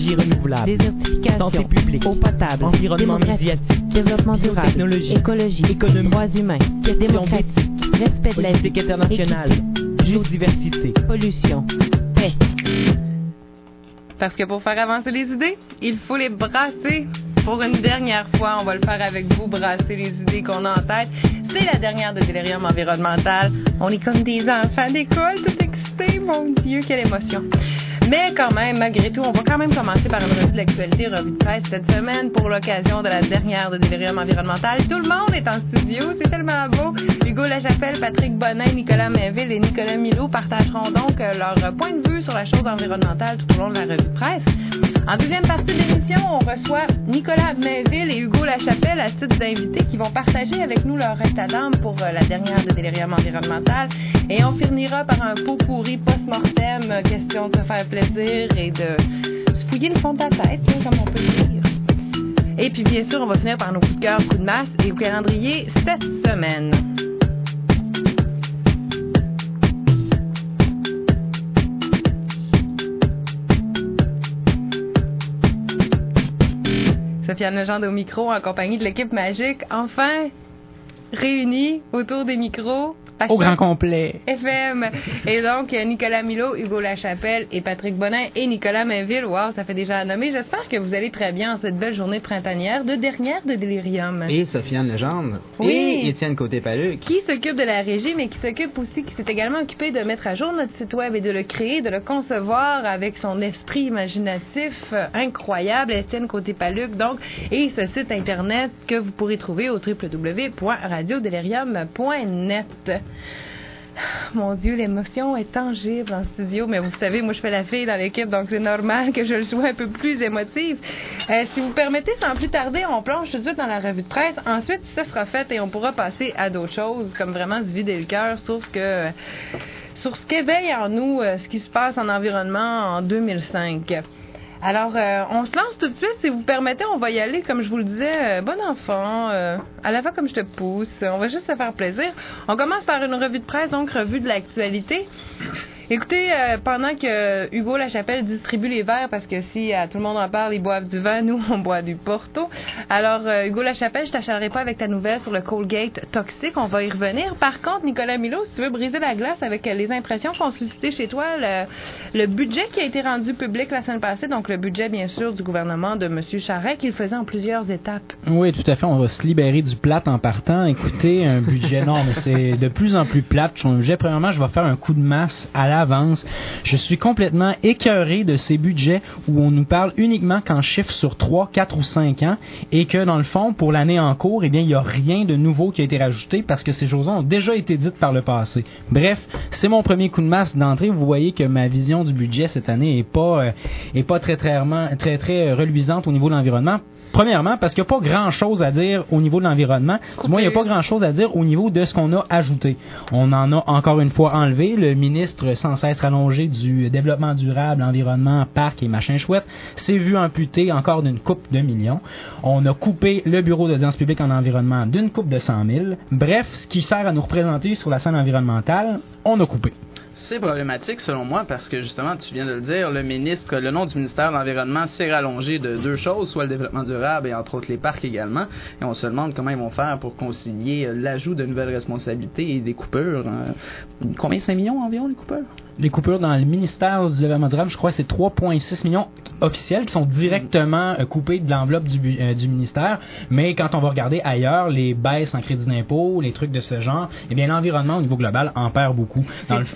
énergie renouvelable, désertification, santé publique, eau potable, environnement médiatique, développement durable, technologie, écologie, économie, droits humains, question démocratie, respect de la vie, politique internationale, équité, biodiversité, pollution, paix. Parce que pour faire avancer les idées, il faut les brasser. Pour une dernière fois, on va le faire avec vous, brasser les idées qu'on a en tête. C'est la dernière de Délirium environnemental. On est comme des enfants d'école, tout excités. Mon Dieu, quelle émotion. Mais quand même, malgré tout, on va quand même commencer par une revue de l'actualité, revue de presse cette semaine pour l'occasion de la dernière de Délirium environnemental. Tout le monde est en studio, c'est tellement beau. Hugo Lachapelle, Patrick Bonin, Nicolas Mainville et Nicolas Milot partageront donc leur point de vue sur la chose environnementale tout au long de la revue de presse. En deuxième partie de l'émission, on reçoit Nicolas Mainville et Hugo Lachapelle à titre d'invités qui vont partager avec nous leur reste à l'âme pour la dernière de Délirium environnemental. Et on finira par un pot pourri post-mortem, question de se faire plaisir et de se fouiller le fond de la tête, comme on peut dire. Et puis bien sûr, on va finir par nos coups de cœur, coups de masse et au calendrier cette semaine. Sofiane Legendre au micro en compagnie de l'équipe magique, enfin réunie autour des micros. Au grand complet. FM. Et donc, Nicolas Milot, Hugo Lachapelle et Patrick Bonin et Nicolas Mainville. Wow, ça fait déjà à nommer. J'espère que vous allez très bien en cette belle journée printanière de dernière de Délirium. Et Sofiane Legendre. Oui. Et Étienne Côté-Paluc. Qui s'occupe de la régie, mais qui s'occupe aussi, qui s'est également occupé de mettre à jour notre site web et de le créer, de le concevoir avec son esprit imaginatif incroyable. Étienne Côté-Paluc, donc, et ce site internet que vous pourrez trouver au www.radiodelirium.net. Mon Dieu, l'émotion est tangible en studio, mais vous savez, moi je fais la fille dans l'équipe, donc c'est normal que je le sois un peu plus émotive. Si vous permettez, sans plus tarder, on plonge tout de suite dans la revue de presse. Ensuite, ça sera fait et on pourra passer à d'autres choses, comme vraiment se vider le cœur sur ce qu'éveille en nous ce qui se passe en environnement en 2005. Alors, on se lance tout de suite. Si vous permettez, on va y aller, comme je vous le disais, bon enfant, à la fois comme je te pousse. On va juste se faire plaisir. On commence par une revue de presse, donc revue de l'actualité. Écoutez, pendant que Hugo Lachapelle distribue les verres, parce que si tout le monde en parle, ils boivent du vin, nous, on boit du Porto. Alors, Hugo Lachapelle, je t'achalerai pas avec ta nouvelle sur le Colgate toxique. On va y revenir. Par contre, Nicolas Milot, si tu veux briser la glace avec les impressions qu'ont suscité chez toi le budget qui a été rendu public la semaine passée, donc le budget, bien sûr, du gouvernement de M. Charest, qu'il faisait en plusieurs étapes. Oui, tout à fait. On va se libérer du plate en partant. Écoutez, un budget, non, mais c'est de plus en plus plate. Son budget, premièrement, je vais faire un coup de masse à l'avance. Je suis complètement écœuré de ces budgets où on nous parle uniquement qu'en chiffres sur 3, 4 ou 5 ans et que, dans le fond, pour l'année en cours, eh bien, il n'y a rien de nouveau qui a été rajouté parce que ces choses-là ont déjà été dites par le passé. Bref, c'est mon premier coup de masse d'entrée. Vous voyez que ma vision du budget cette année est pas très reluisante au niveau de l'environnement. Premièrement, parce qu'il n'y a pas grand-chose à dire au niveau de l'environnement. Du moins, il n'y a pas grand-chose à dire au niveau de ce qu'on a ajouté. On en a encore une fois enlevé. Le ministre sans cesse rallongé du développement durable, environnement, parc et machin chouette s'est vu amputé encore d'une coupe de millions. On a coupé le bureau d'audience publique en environnement d'une coupe de 100 000. Bref, ce qui sert à nous représenter sur la scène environnementale, on a coupé. C'est problématique selon moi parce que justement, tu viens de le dire, le nom du ministère de l'Environnement s'est rallongé de deux choses, soit le développement durable et entre autres les parcs également. Et on se demande comment ils vont faire pour concilier l'ajout de nouvelles responsabilités et des coupures. Combien, 5 millions environ les coupures? Les coupures dans le ministère du développement durable, je crois que c'est 3,6 millions officiels qui sont directement coupés de l'enveloppe du ministère. Mais quand on va regarder ailleurs, les baisses en crédit d'impôt, les trucs de ce genre, eh bien l'environnement au niveau global en perd beaucoup.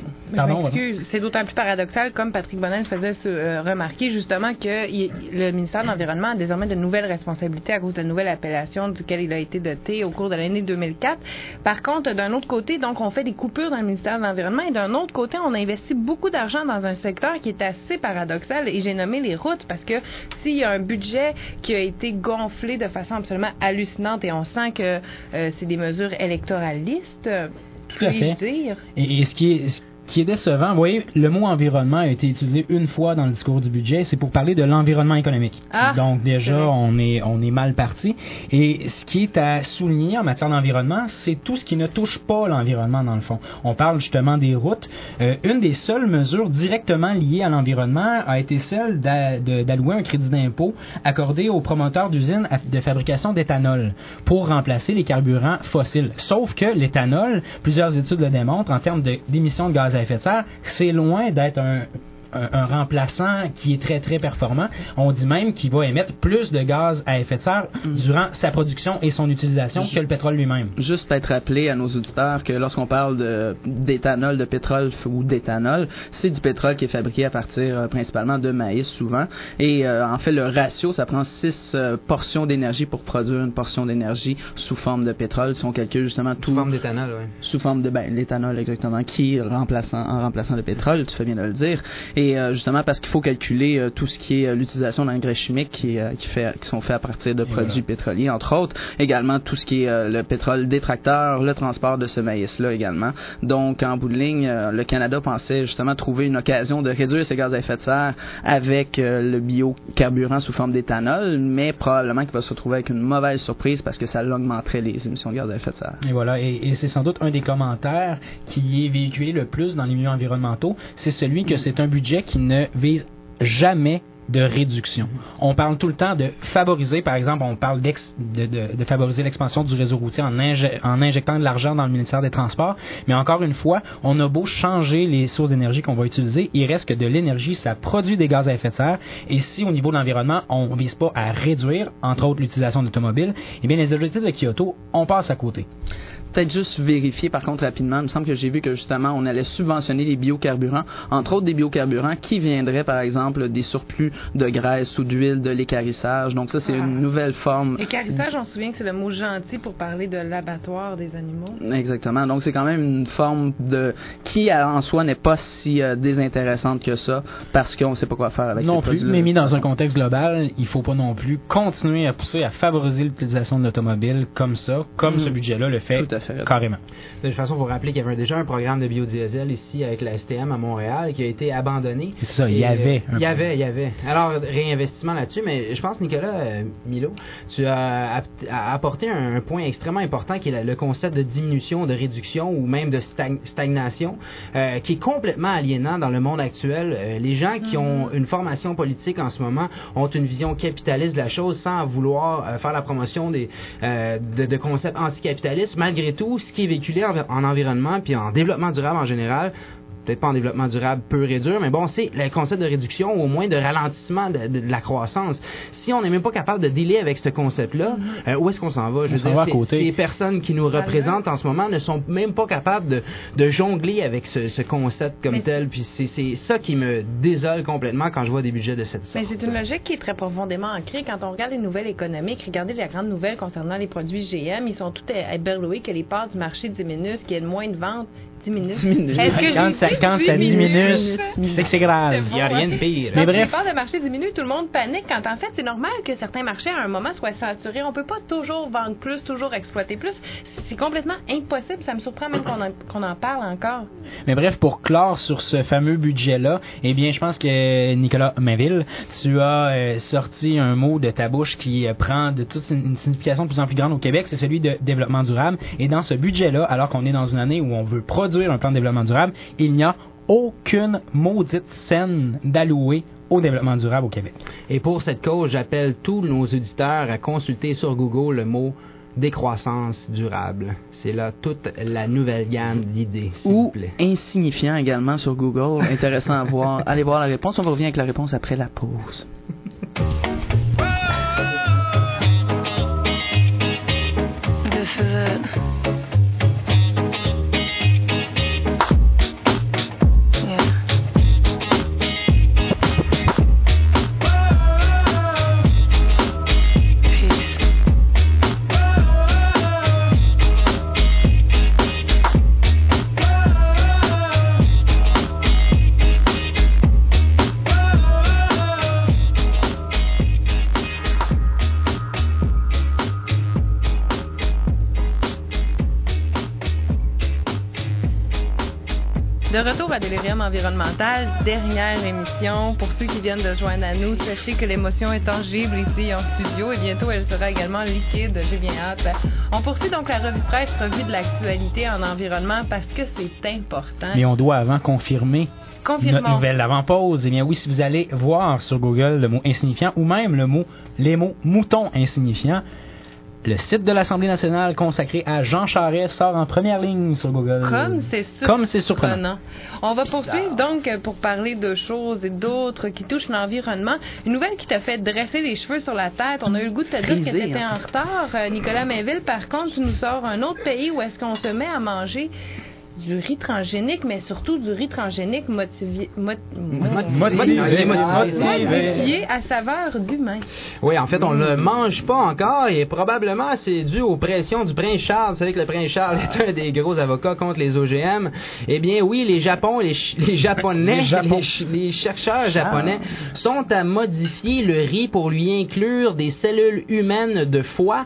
C'est d'autant plus paradoxal, comme Patrick Bonin le faisait remarquer, justement, que le ministère de l'Environnement a désormais de nouvelles responsabilités à cause de la nouvelle appellation duquel il a été doté au cours de l'année 2004. Par contre, d'un autre côté, donc, on fait des coupures dans le ministère de l'Environnement et d'un autre côté, on investit beaucoup d'argent dans un secteur qui est assez paradoxal et j'ai nommé les routes parce que s'il y a un budget qui a été gonflé de façon absolument hallucinante et on sent que c'est des mesures électoralistes, puis-je dire. Et ce qui qui est décevant, vous voyez, le mot environnement a été utilisé une fois dans le discours du budget, c'est pour parler de l'environnement économique. Ah, Donc c'est déjà, vrai. on est mal parti. Et ce qui est à souligner en matière d'environnement, c'est tout ce qui ne touche pas l'environnement dans le fond. On parle justement des routes. Une des seules mesures directement liées à l'environnement a été celle d'allouer un crédit d'impôt accordé aux promoteurs d'usines de fabrication d'éthanol pour remplacer les carburants fossiles. Sauf que l'éthanol, plusieurs études le démontrent, en termes d'émissions de gaz à effet de serre, c'est loin d'être un remplaçant qui est très très performant. On dit même qu'il va émettre plus de gaz à effet de serre durant sa production et son utilisation que le pétrole lui-même. Juste peut-être rappeler à nos auditeurs que lorsqu'on parle d'éthanol, de pétrole ou d'éthanol, c'est du pétrole qui est fabriqué à partir principalement de maïs souvent. Et en fait, le ratio, ça prend 6 portions d'énergie pour produire une portion d'énergie sous forme de pétrole. Si on calcule justement tout... Sous forme d'éthanol, oui. Sous forme de l'éthanol, exactement, qui est en remplaçant le pétrole, tu fais bien de le dire. Et justement parce qu'il faut calculer tout ce qui est l'utilisation d'engrais chimiques qui sont faits à partir de produits pétroliers, entre autres. Également tout ce qui est le pétrole détracteur, le transport de ce maïs-là également. Donc, en bout de ligne, le Canada pensait justement trouver une occasion de réduire ses gaz à effet de serre avec le biocarburant sous forme d'éthanol, mais probablement qu'il va se retrouver avec une mauvaise surprise parce que ça augmenterait les émissions de gaz à effet de serre. Et voilà, et c'est sans doute un des commentaires qui est véhiculé le plus dans les milieux environnementaux, c'est celui que c'est un budget qui ne vise jamais de réduction. On parle tout le temps de favoriser, par exemple, on parle de favoriser l'expansion du réseau routier en injectant de l'argent dans le ministère des Transports, mais encore une fois, on a beau changer les sources d'énergie qu'on va utiliser, il reste que de l'énergie, ça produit des gaz à effet de serre, et si au niveau de l'environnement, on ne vise pas à réduire, entre autres, l'utilisation d'automobiles, eh bien, les objectifs de Kyoto, on passe à côté. Peut-être juste vérifier par contre rapidement, il me semble que j'ai vu que justement on allait subventionner les biocarburants, entre autres des biocarburants qui viendraient par exemple des surplus de graisse ou d'huile de l'équarrissage. Donc ça c'est une nouvelle forme. L'équarrissage, on se souvient que c'est le mot gentil pour parler de l'abattoir des animaux. Exactement. Donc c'est quand même une forme qui en soi n'est pas si désintéressante que ça parce qu'on ne sait pas quoi faire avec non ces produits. Non plus, mais mis dans un contexte global, il ne faut pas non plus continuer à pousser à favoriser l'utilisation de l'automobile comme ça, comme ce budget-là le fait. Tout à fait. Carrément. De toute façon, il faut rappeler qu'il y avait déjà un programme de biodiesel ici avec la STM à Montréal qui a été abandonné. C'est ça, il y avait. Il y avait. Alors, réinvestissement là-dessus, mais je pense, Nicolas Milo, tu as apporté un point extrêmement important qui est le concept de diminution, de réduction ou même de stagnation qui est complètement aliénant dans le monde actuel. Les gens qui ont une formation politique en ce moment ont une vision capitaliste de la chose sans vouloir faire la promotion de concepts anticapitalistes. Malgré tout, ce qui est véhiculé en environnement puis en développement durable en général, peut-être pas en développement durable pur et dur, mais bon, c'est le concept de réduction ou au moins de ralentissement de la croissance. Si on n'est même pas capable de dealer avec ce concept-là, où est-ce qu'on s'en va? Je veux dire, ces personnes qui nous représentent en ce moment ne sont même pas capables de jongler avec ce concept comme tel, puis c'est ça qui me désole complètement quand je vois des budgets de cette sorte. Mais c'est une logique qui est très profondément ancrée. Quand on regarde les nouvelles économiques, regardez les grandes nouvelles concernant les produits GM, ils sont tous éberloués que les parts du marché diminuent, qu'il y ait moins de ventes. 10 minutes. Quand ça diminue, c'est que c'est grave. Il n'y a rien de pire. Mais bref. Quand les parts de marché diminuent, tout le monde panique. Quand en fait, c'est normal que certains marchés, à un moment, soient saturés. On ne peut pas toujours vendre plus, toujours exploiter plus. C'est complètement impossible. Ça me surprend même qu'on en parle encore. Mais bref, pour clore sur ce fameux budget-là, eh bien, je pense que, Nicolas Mainville, tu as sorti un mot de ta bouche qui prend de toute une signification de plus en plus grande au Québec. C'est celui de développement durable. Et dans ce budget-là, alors qu'on est dans une année où on veut produire un plan de développement durable, il n'y a aucune maudite scène d'allouer au développement durable au Québec. Et pour cette cause, j'appelle tous nos auditeurs à consulter sur Google le mot décroissance durable. C'est là toute la nouvelle gamme d'idées, s'il vous plaît. Insignifiant également sur Google. Intéressant à voir. Allez voir la réponse. On va revenir avec la réponse après la pause. retour à Delirium Environnemental, dernière émission. Pour ceux qui viennent de joindre à nous, sachez que l'émotion est tangible ici en studio et bientôt elle sera également liquide. J'ai bien hâte. On poursuit donc la revue de presse, revue de l'actualité en environnement parce que c'est important. Mais on doit avant confirmer notre nouvelle avant-pause. Eh bien oui, si vous allez voir sur Google le mot insignifiant ou même les mots moutons insignifiants, le site de l'Assemblée nationale consacré à Jean Charest sort en première ligne sur Google. Comme c'est surprenant. On va poursuivre donc pour parler de choses et d'autres qui touchent l'environnement. Une nouvelle qui t'a fait dresser les cheveux sur la tête. On a eu le goût de te dire que tu étais en retard. Nicolas Mainville, par contre, tu nous sors un autre pays où est-ce qu'on se met à manger du riz transgénique, mais surtout du riz transgénique motivé à saveur d'humain. Oui, en fait, on ne le mange pas encore et probablement c'est dû aux pressions du prince Charles. Vous savez que le prince Charles est un des gros avocats contre les OGM. Eh bien, oui, les Japonais, les chercheurs japonais sont à modifier le riz pour lui inclure des cellules humaines de foie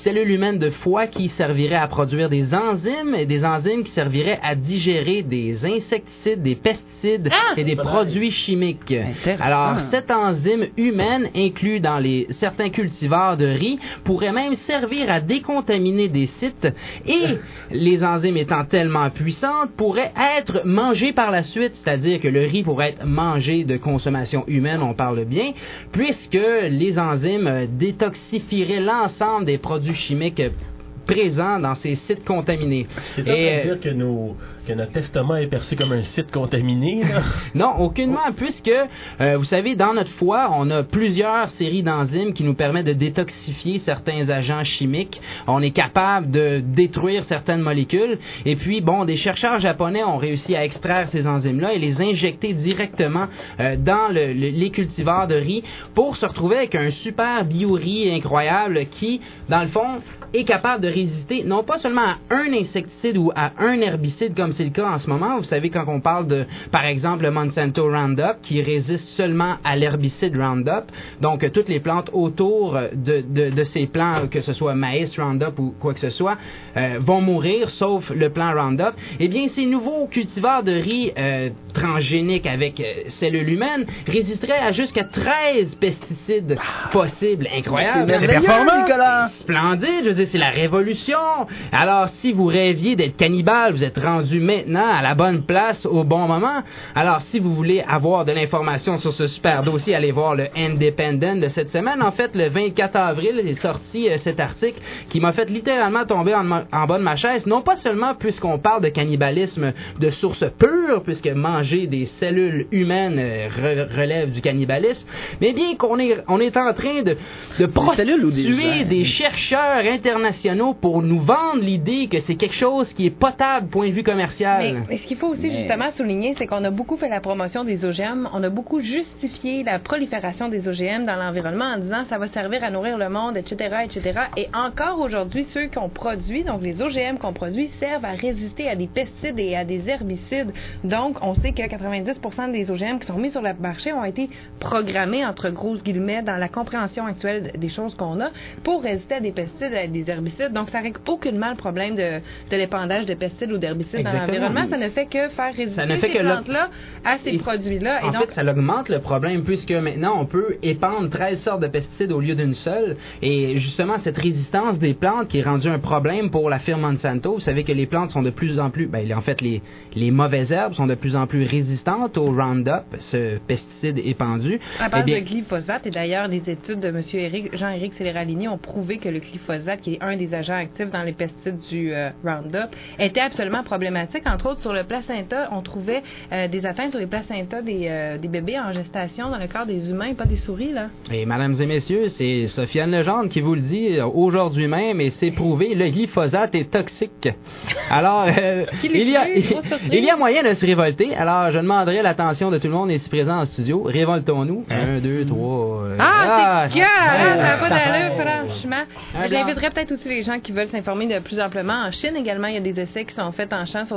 qui serviraient à produire des enzymes et des enzymes qui serviraient à digérer des insecticides, des pesticides et des produits chimiques. Alors, cette enzyme humaine inclue dans certains cultivars de riz pourrait même servir à décontaminer des sites et les enzymes étant tellement puissantes pourraient être mangées par la suite, c'est-à-dire que le riz pourrait être mangé de consommation humaine, on parle bien, puisque les enzymes détoxifieraient l'ensemble des produits chimiques présents dans ces sites contaminés. C'est ça veut dire que notre estomac est perçu comme un site contaminé, là? Non, aucunement, puisque, vous savez, dans notre foie, on a plusieurs séries d'enzymes qui nous permettent de détoxifier certains agents chimiques. On est capable de détruire certaines molécules. Et puis, des chercheurs japonais ont réussi à extraire ces enzymes-là et les injecter directement dans les cultivars de riz pour se retrouver avec un super bio-riz incroyable qui, dans le fond, est capable de résister non pas seulement à un insecticide ou à un herbicide comme c'est le cas en ce moment. Vous savez, quand on parle de, par exemple, le Monsanto Roundup qui résiste seulement à l'herbicide Roundup, donc toutes les plantes autour de ces plants, que ce soit maïs Roundup ou quoi que ce soit, vont mourir, sauf le plant Roundup. Eh bien, ces nouveaux cultivars de riz transgéniques avec cellules humaines résisteraient à jusqu'à 13 pesticides possibles. Incroyable! C'est performant, Nicolas! Splendide! Je veux dire, c'est la révolution! Alors, si vous rêviez d'être cannibale, vous êtes rendu maintenant à la bonne place au bon moment. Alors, si vous voulez avoir de l'information sur ce super dossier, allez voir le Independent de cette semaine. En fait, le 24 avril est sorti cet article qui m'a fait littéralement tomber en bas de ma chaise. Non pas seulement puisqu'on parle de cannibalisme de source pure, puisque manger des cellules humaines relève du cannibalisme, mais bien qu'on est en train de prostituer des chercheurs internationaux pour nous vendre l'idée que c'est quelque chose qui est potable point de vue commercial. Mais ce qu'il faut aussi justement souligner, c'est qu'on a beaucoup fait la promotion des OGM, on a beaucoup justifié la prolifération des OGM dans l'environnement en disant ça va servir à nourrir le monde, etc., etc. Et encore aujourd'hui, ceux qu'on produit, donc les OGM qu'on produit, servent à résister à des pesticides et à des herbicides. Donc, on sait que 90% des OGM qui sont mis sur le marché ont été programmés, entre grosses guillemets, dans la compréhension actuelle des choses qu'on a, pour résister à des pesticides et à des herbicides. Donc, ça règle aucunement le problème de l'épandage de pesticides ou d'herbicides dans l'environnement. Ça ne fait que faire résister ces plantes-là à ces produits-là. En fait, ça augmente le problème puisque maintenant, on peut épandre 13 sortes de pesticides au lieu d'une seule. Et justement, cette résistance des plantes qui est rendue un problème pour la firme Monsanto. Vous savez que les plantes sont de plus en plus... en fait, les mauvaises herbes sont de plus en plus résistantes au Roundup, ce pesticide épandu. À part de glyphosate, et d'ailleurs, les études de M. Jean-Éric Céléralini ont prouvé que le glyphosate, qui est un des agents actifs dans les pesticides du Roundup, était absolument problématique. Entre autres, sur le placenta, on trouvait des atteintes sur les placentas des bébés en gestation dans le corps des humains, pas des souris, là. Et mesdames et messieurs, c'est Sofiane Legendre qui vous le dit aujourd'hui même, et c'est prouvé, le glyphosate est toxique. Alors, il y a moyen de se révolter. Alors, je demanderai l'attention de tout le monde ici présent en studio. Révoltons-nous. 1, 2, 3... c'est ça n'a pas d'allure, franchement. J'inviterais peut-être aussi les gens qui veulent s'informer de plus amplement. En Chine également, il y a des essais qui sont faits en champ sur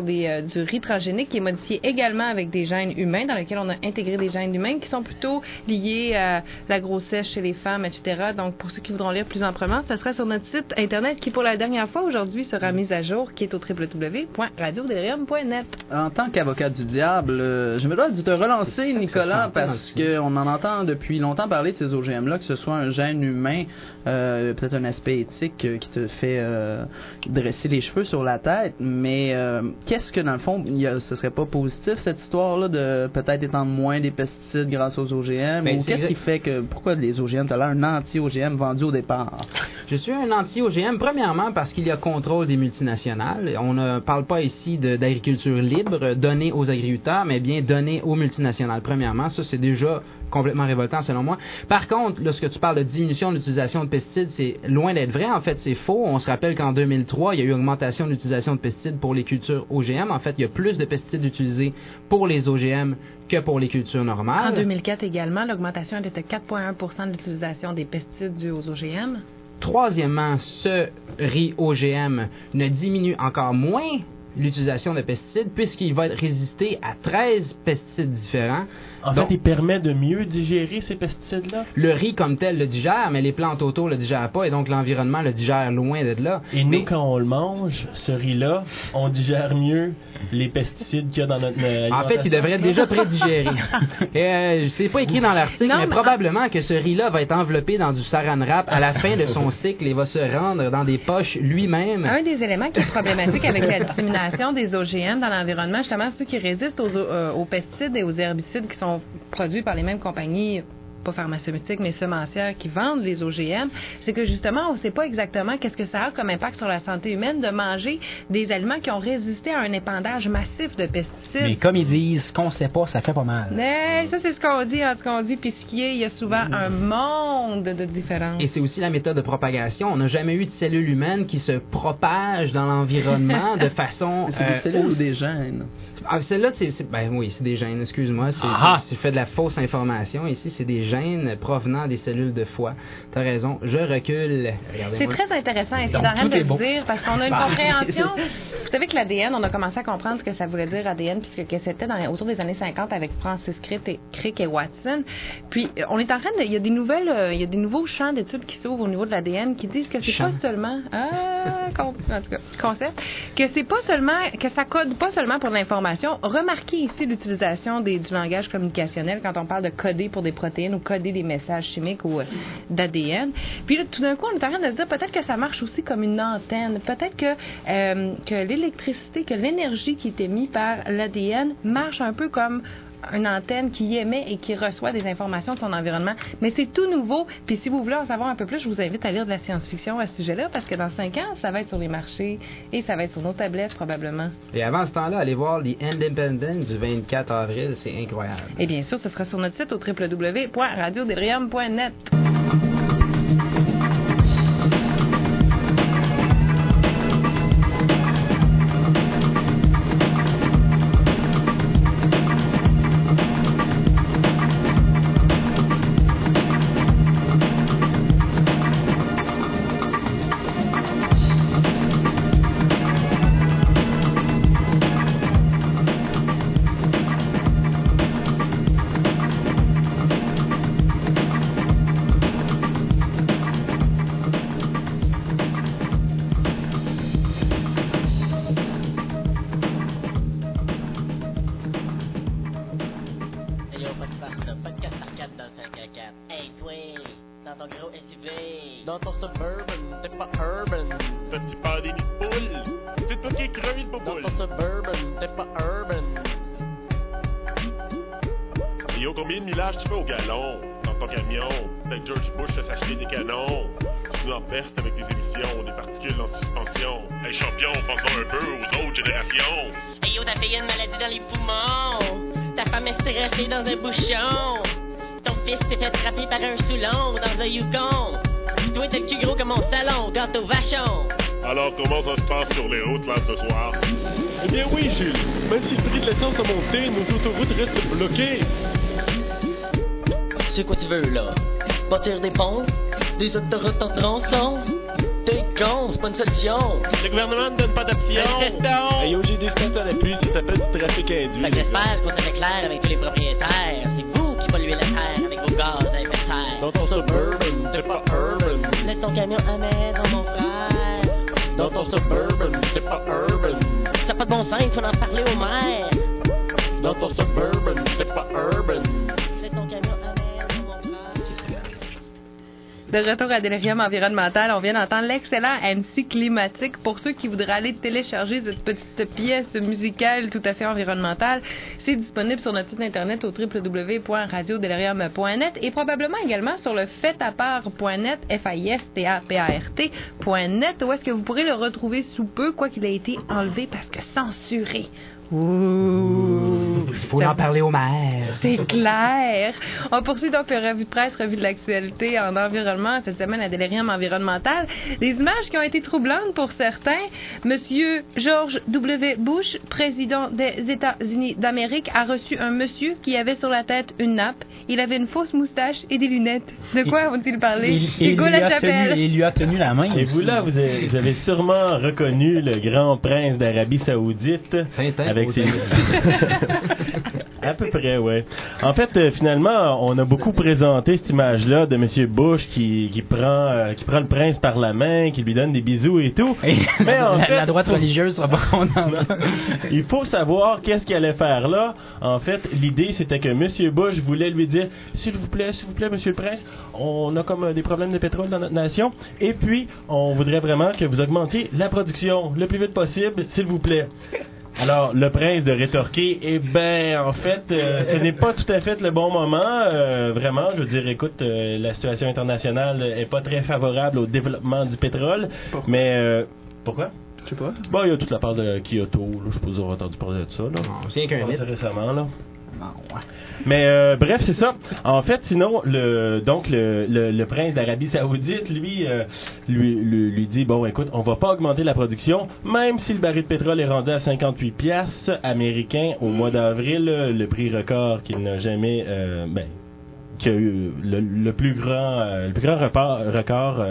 sur du riz transgénique qui est modifié également avec des gènes humains, dans lequel on a intégré des gènes humains qui sont plutôt liés à la grossesse chez les femmes, etc. Donc, pour ceux qui voudront lire plus amplement, ce sera sur notre site Internet qui, pour la dernière fois aujourd'hui, sera mis à jour, qui est au www.radiodelirium.net. En tant qu'avocat du diable, je me dois de te relancer, Nicolas, parce qu'on en entend depuis longtemps parler de ces OGM-là, que ce soit un gène humain, peut-être un aspect éthique qui te fait dresser les cheveux sur la tête, mais qu'est-ce que, dans le fond, ce serait pas positif, cette histoire-là, de peut-être étendre moins des pesticides grâce aux OGM, ou qu'est-ce qui fait que, pourquoi les OGM, tu as l'air un anti-OGM vendu au départ? Je suis un anti-OGM, premièrement, parce qu'il y a contrôle des multinationales. On ne parle pas ici d'agriculture libre, donnée aux agriculteurs, mais bien donnée aux multinationales. Premièrement, ça, c'est déjà complètement révoltant, selon moi. Par contre, lorsque tu parles de diminution de l'utilisation de pesticides, c'est loin d'être vrai. En fait, c'est faux. On se rappelle qu'en 2003, il y a eu augmentation de l'utilisation de pesticides pour les cultures OGM. En fait, il y a plus de pesticides utilisés pour les OGM que pour les cultures normales. En 2004 également, l'augmentation était de 4,1 % de l'utilisation des pesticides dus aux OGM. Troisièmement, ce riz OGM ne diminue encore moins l'utilisation de pesticides puisqu'il va résister à 13 pesticides différents. En fait, il permet de mieux digérer ces pesticides-là? Le riz comme tel le digère, mais les plantes autour le digèrent pas et donc l'environnement le digère loin de là. Et nous, quand on le mange, ce riz-là, on digère mieux les pesticides qu'il y a dans notre alimentation. En fait, il devrait être déjà prédigéré. C'est pas écrit dans l'article, mais probablement que ce riz-là va être enveloppé dans du saran wrap à la fin de son cycle et va se rendre dans des poches lui-même. Un des éléments qui est problématique avec la dissémination des OGM dans l'environnement, justement ceux qui résistent aux pesticides et aux herbicides qui sont produits par les mêmes compagnies, pas pharmaceutiques, mais semencières qui vendent les OGM, c'est que justement, on ne sait pas exactement qu'est-ce que ça a comme impact sur la santé humaine de manger des aliments qui ont résisté à un épandage massif de pesticides. Mais comme ils disent, ce qu'on ne sait pas, ça fait pas mal. Mais ça, c'est ce qu'on dit, en tout cas, on dit, puis ce qui est, il y a souvent un monde de différences. Et c'est aussi la méthode de propagation. On n'a jamais eu de cellules humaines qui se propagent dans l'environnement de façon... C'est des cellules ou des gènes? Ah, celle-là, ben oui, c'est des gènes, excuse-moi. C'est fait de la fausse information. Ici, c'est des gènes provenant des cellules de foie. T'as raison, je recule. C'est très intéressant ici, d'arrêter de se dire, parce qu'on a une compréhension. Vous savez que l'ADN, on a commencé à comprendre ce que ça voulait dire ADN, puisque que c'était autour des années 50 avec Francis Crick et Watson. Puis, on est en train de... Il y a des nouveaux champs d'études qui s'ouvrent au niveau de l'ADN qui disent que c'est pas seulement... en tout cas, concept. Que c'est pas seulement... Que ça code pas seulement pour l'information. Remarquez ici l'utilisation du langage communicationnel quand on parle de coder pour des protéines ou coder des messages chimiques ou d'ADN. Puis là, tout d'un coup, on est en train de se dire peut-être que ça marche aussi comme une antenne. Peut-être que l'électricité, que l'énergie qui est émise par l'ADN marche un peu comme une antenne qui émet et qui reçoit des informations de son environnement. Mais c'est tout nouveau. Puis si vous voulez en savoir un peu plus, je vous invite à lire de la science-fiction à ce sujet-là, parce que dans 5 ans, ça va être sur les marchés et ça va être sur nos tablettes probablement. Et avant ce temps-là, allez voir les Independence du 24 avril, c'est incroyable. Et bien sûr, ce sera sur notre site au www.radiodelirium.net. Alors, comment ça se passe sur les routes, là, ce soir? Eh bien oui, Jules. Même si le prix de l'essence a monté, nos autoroutes restent bloquées. C'est quoi tu veux, là? Bâtir des ponts? Des autoroutes en tronçon? T'es con, c'est pas une solution. Le gouvernement ne donne pas d'option. Hey, j'ai des stations à pluie, ça s'appelle du trafic induit. Fait que j'espère qu'on est clair avec tous les propriétaires. C'est vous qui polluez la terre avec vos gaz à effet de serre. Dans ton suburban, t'es pas urban. Laisse ton camion à maison, mon frère. Dans ton suburban, t'es pas urban. T'as pas de bon sens, il faut en parler au maire. Dans ton suburban, t'es pas urban. Laisse ton camion à maison, mon frère. De retour à Delirium Environnemental, on vient d'entendre l'excellent MC Climatique. Pour ceux qui voudraient aller télécharger cette petite pièce musicale tout à fait environnementale, c'est disponible sur notre site internet au www.radiodelirium.net et probablement également sur le faitapart.net, FISTAPART.net, où est-ce que vous pourrez le retrouver sous peu, quoi qu'il ait été enlevé parce que censuré. Ouh. Faut en parler au maire. C'est clair. On poursuit donc le revue de presse, revue de l'actualité en environnement cette semaine à Delirium Environnemental. Des images qui ont été troublantes pour certains. Monsieur George W. Bush, président des États-Unis d'Amérique, a reçu un monsieur qui avait sur la tête une nappe. Il avait une fausse moustache et des lunettes. De quoi vont-ils parler? Hugo Lachapelle. Il lui a tenu la main. Et aussi. vous là, vous avez sûrement reconnu le grand prince d'Arabie Saoudite avec ses... À peu près, ouais. En fait, finalement, on a beaucoup présenté cette image-là de M. Bush qui prend le prince par la main, qui lui donne des bisous et tout. Mais en fait, la droite religieuse sera pas contente. Il faut savoir qu'est-ce qu'il allait faire là. En fait, l'idée, c'était que M. Bush voulait lui dire « S'il vous plaît, Monsieur le Prince, on a comme des problèmes de pétrole dans notre nation, et puis on voudrait vraiment que vous augmentiez la production le plus vite possible, s'il vous plaît. » Alors, le prince de rétorquer, eh ben, en fait, ce n'est pas tout à fait le bon moment. Vraiment, je veux dire, écoute, la situation internationale est pas très favorable au développement du pétrole. Mais, pourquoi? Je sais pas. Bon, il y a toute la part de Kyoto, là, je suppose avoir entendu parler de ça, là. Non, c'est qu'un mythe. Récemment, là. Non, ouais. Mais bref, c'est ça. En fait, sinon, le prince d'Arabie Saoudite, lui dit, bon, écoute, on va pas augmenter la production, même si le baril de pétrole est rendu à 58 piastres américains au mois d'avril, le prix record qu'il n'a jamais, qui a eu le plus grand record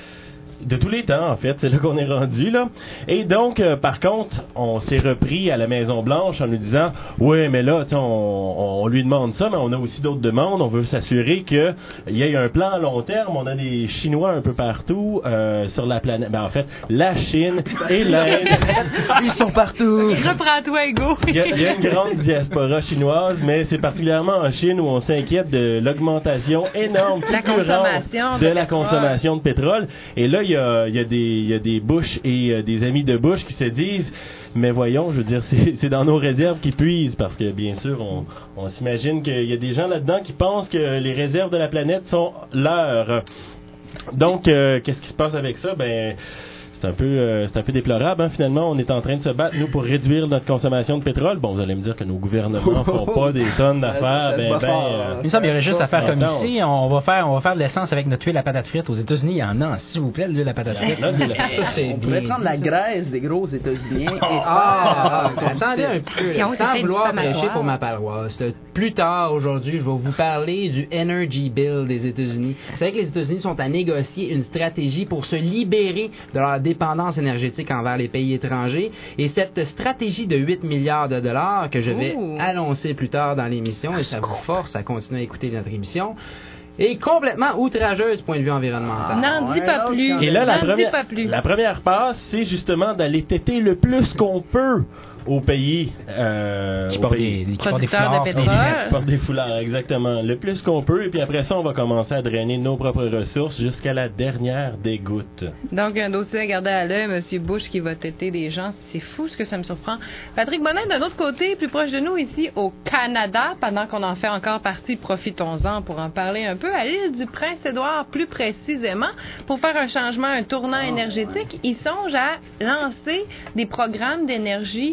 de tous les temps, en fait, c'est là qu'on est rendu, là. Et donc, par contre, on s'est repris à la Maison-Blanche en nous disant, ouais, mais là, on lui demande ça, mais on a aussi d'autres demandes. On veut s'assurer qu'il y ait un plan à long terme. On a des Chinois un peu partout sur la planète. Ben, en fait, la Chine et l'Inde. Ils sont partout. Reprends-toi, Hugo. Il y a une grande diaspora chinoise, mais c'est particulièrement en Chine où on s'inquiète de l'augmentation énorme de la consommation de pétrole. Et là, il y a des Bush et des amis de Bush qui se disent, mais voyons, je veux dire, c'est dans nos réserves qu'ils puisent, parce que bien sûr, on s'imagine qu'il y a des gens là-dedans qui pensent que les réserves de la planète sont leurs. Donc, qu'est-ce qui se passe avec ça? Ben, c'est un peu déplorable, hein, finalement. On est en train de se battre, nous, pour réduire notre consommation de pétrole. Bon, vous allez me dire que nos gouvernements font pas des tonnes d'affaires. Il semble qu'il y aurait juste à faire comme ici. On va faire de l'essence avec notre huile à patate frite. Aux États-Unis, il y en a, s'il vous plaît, l'huile à patate frite. On pourrait prendre la graisse des gros États-Unis et attendez un petit peu, là, sans vouloir prêcher pour ma paroisse. Plus tard, aujourd'hui, je vais vous parler du Energy Bill des États-Unis. Vous savez que les États-Unis sont à négocier une stratégie pour se libérer de leur dépendance énergétique envers les pays étrangers. Et cette stratégie de 8 milliards de dollars que je vais annoncer plus tard dans l'émission, et ça vous force à continuer à écouter notre émission, est complètement outrageuse du point de vue environnemental. N'en dis pas plus. Et là, la première passe, c'est justement d'aller têter le plus qu'on peut aux pays qui portent des producteurs de pétrole. Qui portent des foulards, exactement. Le plus qu'on peut, et puis après ça, on va commencer à drainer nos propres ressources jusqu'à la dernière des gouttes. Donc, un dossier à garder à l'œil, M. Bush qui va têter des gens. C'est fou ce que ça me surprend. Patrick Bonnet, d'un autre côté, plus proche de nous, ici au Canada, pendant qu'on en fait encore partie, profitons-en pour en parler un peu. À l'île du Prince-Édouard, plus précisément, pour faire un changement, un tournant énergétique, ils songent à lancer des programmes d'énergie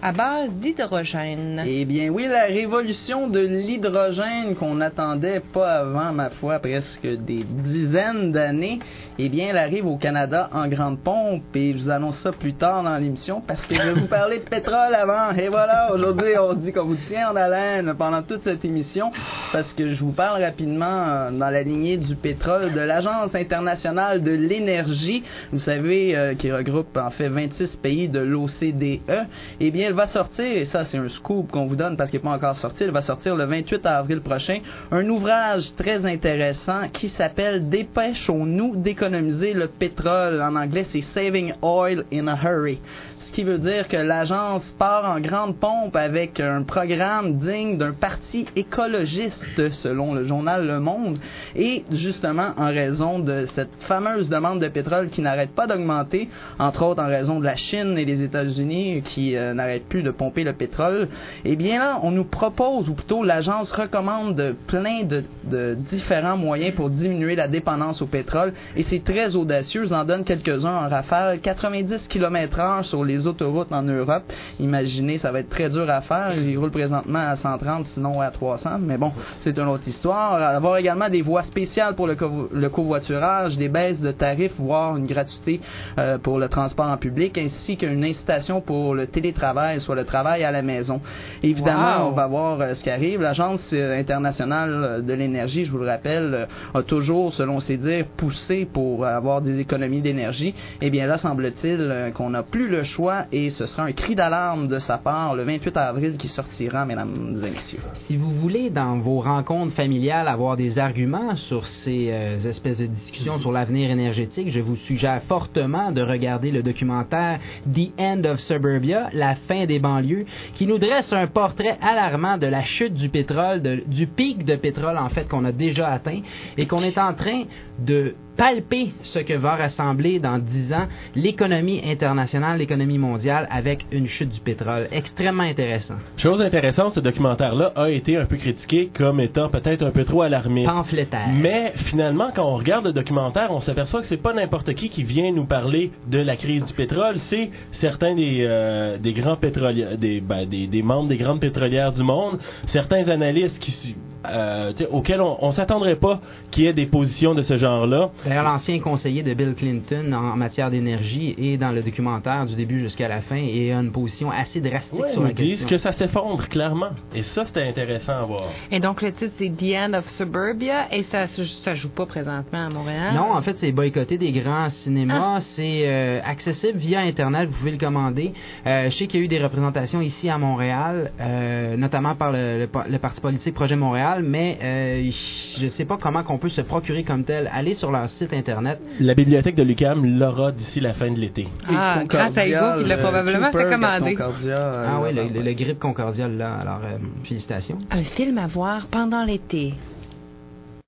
à base d'hydrogène. Eh bien oui, la révolution de l'hydrogène qu'on n'attendait pas avant, ma foi, presque des dizaines d'années, eh bien elle arrive au Canada en grande pompe et je vous annonce ça plus tard dans l'émission parce que je vais vous parler de pétrole avant. Et voilà, aujourd'hui on se dit qu'on vous tient en haleine pendant toute cette émission parce que je vous parle rapidement dans la lignée du pétrole de l'Agence internationale de l'énergie, vous savez, qui regroupe en fait 26 pays de l'OCDE. Eh bien, elle va sortir, et ça c'est un scoop qu'on vous donne parce qu'il n'est pas encore sorti, elle va sortir le 28 avril prochain, un ouvrage très intéressant qui s'appelle « Dépêchons-nous d'économiser le pétrole ». En anglais, c'est « Saving Oil in a Hurry ». Ce qui veut dire que l'agence part en grande pompe avec un programme digne d'un parti écologiste, selon le journal Le Monde, et justement en raison de cette fameuse demande de pétrole qui n'arrête pas d'augmenter, entre autres en raison de la Chine et des États-Unis qui n'arrêtent plus de pomper le pétrole, eh bien là, on nous propose, ou plutôt l'agence recommande plein de différents moyens pour diminuer la dépendance au pétrole, et c'est très audacieux, j'en donne quelques-uns en rafale, 90 km/h sur les autoroutes en Europe. Imaginez, ça va être très dur à faire. Ils roulent présentement à 130, sinon à 300. Mais bon, c'est une autre histoire. Avoir également des voies spéciales pour le covoiturage, des baisses de tarifs, voire une gratuité pour le transport en public, ainsi qu'une incitation pour le télétravail, soit le travail à la maison. Évidemment, on va voir ce qui arrive. L'Agence internationale de l'énergie, je vous le rappelle, a toujours, selon ses dires, poussé pour avoir des économies d'énergie. Eh bien là, semble-t-il qu'on n'a plus le choix et ce sera un cri d'alarme de sa part le 28 avril qui sortira, mesdames et messieurs. Si vous voulez, dans vos rencontres familiales, avoir des arguments sur ces espèces de discussions sur l'avenir énergétique, je vous suggère fortement de regarder le documentaire The End of Suburbia, la fin des banlieues, qui nous dresse un portrait alarmant de la chute du pétrole, du pic de pétrole en fait qu'on a déjà atteint et qu'on est en train de palper ce que va rassembler dans 10 ans l'économie internationale, l'économie mondiale avec une chute du pétrole. Extrêmement intéressant. Chose intéressante, ce documentaire-là a été un peu critiqué comme étant peut-être un peu trop alarmiste. Pamphlétaire. Mais finalement, quand on regarde le documentaire, on s'aperçoit que c'est pas n'importe qui vient nous parler de la crise du pétrole, c'est certains des grands pétroliers, des membres des grandes pétrolières du monde, certains analystes auxquels on s'attendrait pas qu'il y ait des positions de ce genre-là. D'ailleurs, l'ancien conseiller de Bill Clinton en matière d'énergie est dans le documentaire du début jusqu'à la fin et a une position assez drastique sur la question. Ils disent que ça s'effondre clairement. Et ça, c'était intéressant à voir. Et donc, le titre, c'est The End of Suburbia et ça joue pas présentement à Montréal? Non, en fait, c'est boycotté des grands cinémas. C'est accessible via Internet. Vous pouvez le commander. Je sais qu'il y a eu des représentations ici à Montréal, notamment par le parti politique Projet Montréal, mais je sais pas comment qu'on peut se procurer comme tel. Allez sur leur site Internet. La bibliothèque de l'UQAM l'aura d'ici la fin de l'été. Grâce à Hugo qui l'a probablement fait commander. Oui, le Grip Concordia, là. Alors, félicitations. Un film à voir pendant l'été.